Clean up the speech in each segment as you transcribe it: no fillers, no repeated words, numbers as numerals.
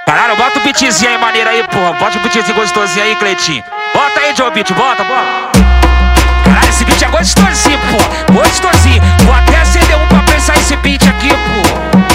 Caralho, bota o beatzinho aí, maneiro aí, porra. Bota o beatzinho gostosinho aí, Cleitinho. Bota aí, Joe Beat, bota. Caralho, esse beat é gostosinho, porra. Gostosinho. Vou até acender um pra pensar esse beat aqui, porra.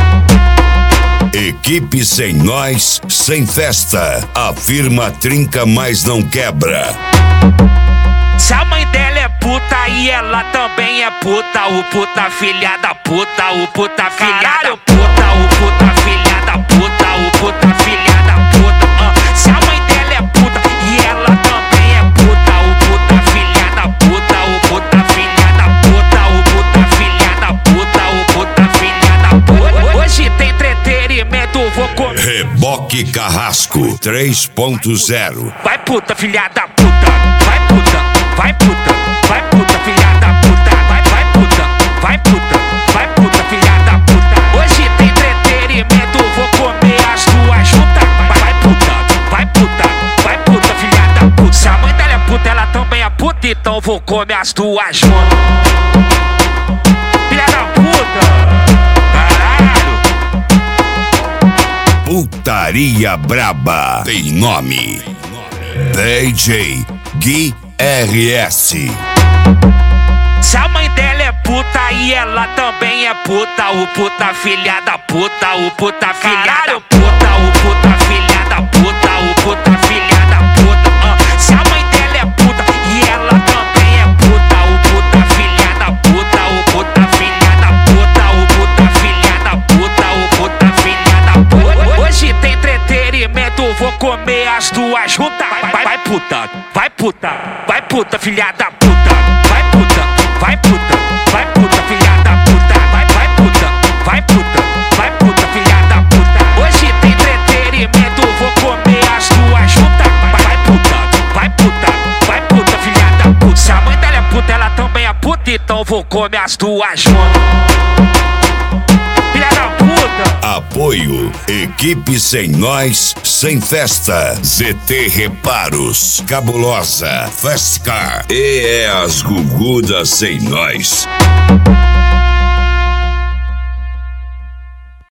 Equipe sem nós, sem festa. A firma trinca, mas não quebra. Se a mãe dela é puta e ela também é puta, o puta filha da puta, o puta filha da puta, o puta filha da puta, o puta filha da puta. Se a mãe dela é puta e ela também é puta, o puta filha da puta, o puta filha da puta, o puta filha da puta, o puta filha da puta. Hoje tem entretenimento, vou comer. Reboque Carrasco 3.0. Vai puta filha da puta, vai puta. Vai puta, filha da puta. Vai puta, filha da puta. Hoje tem entretenimento, vou comer as duas juntas. Vai puta, filha da puta. Se a mãe dela é puta, ela também é puta, então vou comer as duas juntas. Filha da puta, caralho. Putaria braba tem nome. DJ Gui RS. Se a mãe dela é puta e ela também é puta, o puta filha da puta, o puta filha da puta, o puta filha da puta, o puta filha da puta. Se a mãe dela é puta e ela também é puta, o puta filha da puta, o puta filha da puta, o puta filha da puta, o puta filha da puta. Hoje tem entretenimento, vou comer as duas juntas. Vai puta, filha da puta. Vai puta, filha da puta. Vai puta, filha da puta. Hoje tem entretenimento, vou comer as duas juntas. Vai puta, filha da puta. Se a mãe dela é puta, ela também é puta, então vou comer as duas juntas. Filha da puta. Apoio Equipe sem nós, sem festa. ZT Reparos, Cabulosa, Fast Car e as Gugudas sem nós.